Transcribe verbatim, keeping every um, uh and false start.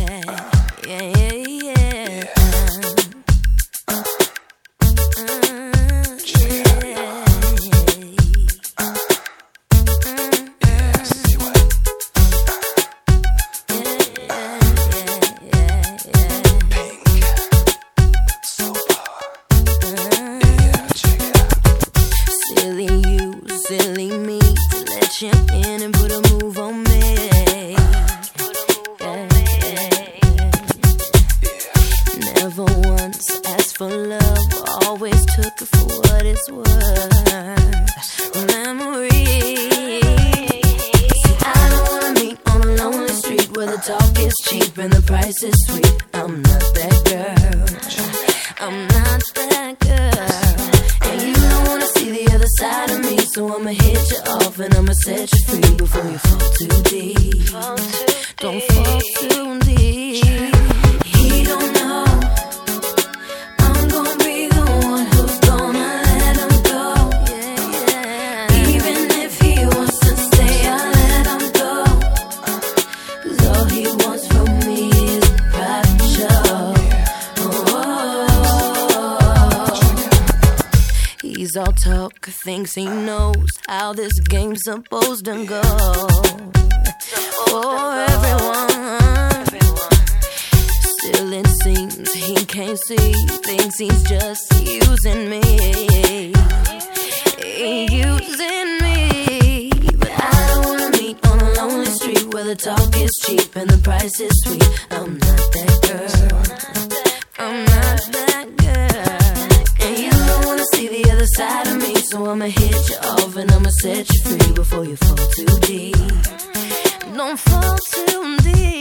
yeah, yeah, yeah. Silly me to let you in and put a move on me. Yeah, yeah. Never once asked for love, always took it for what it's worth. Memory. See, I don't wanna meet on a lonely street where the talk is cheap and the price is sweet. I'm not that girl. I'm not that girl. And you don't wanna see the other side of me, so I'ma hit you off and I'ma set you free before you fall too deep. Fall too Don't deep. fall too deep. He don't know I'm gonna be the one who's gonna let him go. Yeah, yeah. Even if he wants to stay, I'll let him go. Cause all he wants from me is a private show. He's all talk, thinks he knows how this game's supposed to go. For everyone, still it seems he can't see, thinks he's just using me, using me. But I don't wanna meet on a lonely street where the talk is cheap and the price is sweet. I'm not that girl. I'm not that girl. And you don't wanna see the other side of me, so I'ma hit you off and I'ma set you free before you fall too deep. Don't fall too deep.